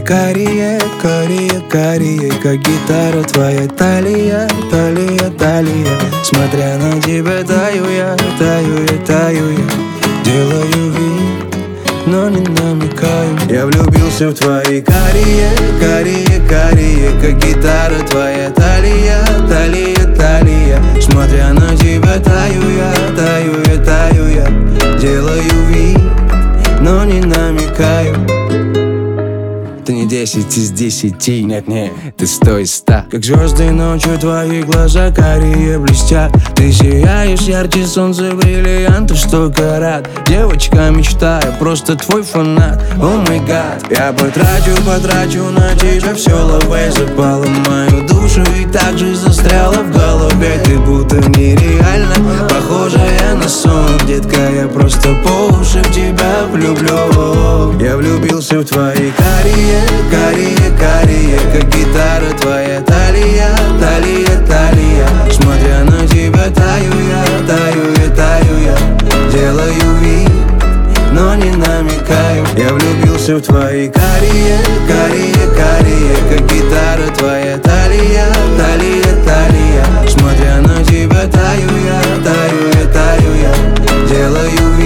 карие, карие, карие, как гитара твоя талия, талия, талия. Смотря на тебя таю я, таю я, таю я. Делаю вид, но не намекаю. Я влюбился в твои карие, карие, карие, как гитара твоя талия, талия, талия. Смотря на тебя таю я, таю я, таю я. Делаю вид, но не намекаю. Ты не 10 из 10, нет, нет, ты 100 из 100. Как звезды ночью твои глаза карие блестят. Ты сияешь ярче солнца, бриллиантов 100 карат. Девочка мечта, я просто твой фанат. О май гад, я потрачу на тебя все лавэ. Запала мою душу и так же застряла в голове. Ты будто нереально похожая на сон. Детка, я просто по уши в тебя влюблю. Я влюбился в твои карие, карие, карие, как гитара твоя талия, талия, талия. Смотря на тебя таю я, таю я, таю я. Делаю вид, но не намекаю. Я влюбился в твои карие, карие, карие, как гитара твоя талия, талия, талия. Смотря на тебя таю я, таю я, таю я. Делаю вид,